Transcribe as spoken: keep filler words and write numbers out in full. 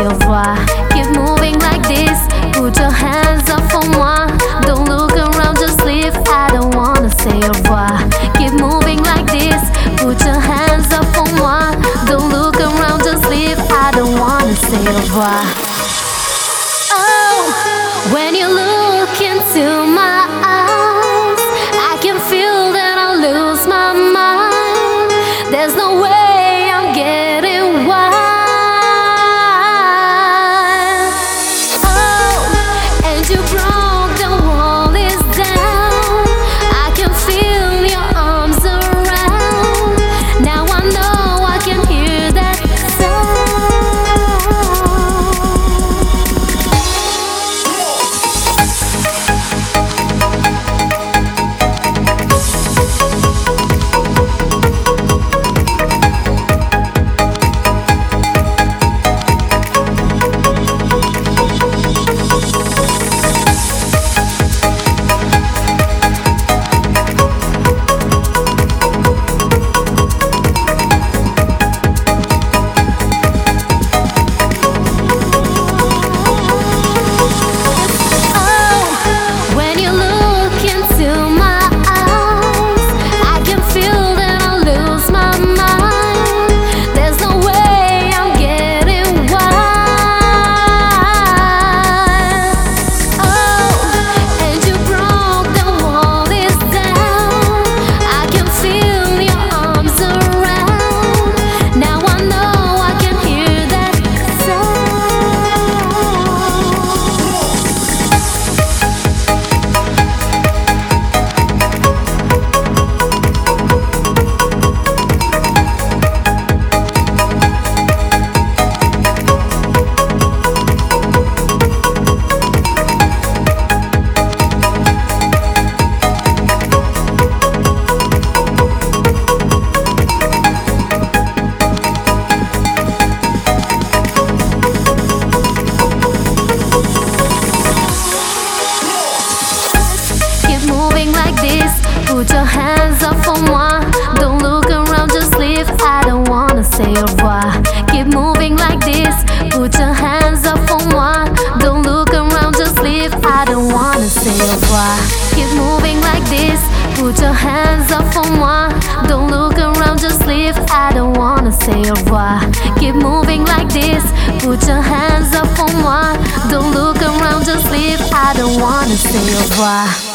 au revoir. Keep moving like this, put your hands up for moi. Don't look around, just leave, I don't wanna say au revoir. Keep moving like this, put your hands up for moi. Don't look around, just leave, I don't wanna say au revoir. Oh, when you look into my eyes, I can feel that I'll lose my mind. There's no way I'm getting wild. Oh, and you broke the wall is down. I can feel your arms around. Now I know I can hear that put your hands up for moi. Don't look around, just leave, I don't wanna say au revoir. Keep moving like this, put your hands up for moi. Don't look around, just leave, I don't wanna say au revoir. Keep moving like this, put your hands up for moi. Don't look around, just leave, I don't wanna say au revoir. Keep moving like this, put your hands up for moi. Don't look around, just leave, I don't wanna say au revoir.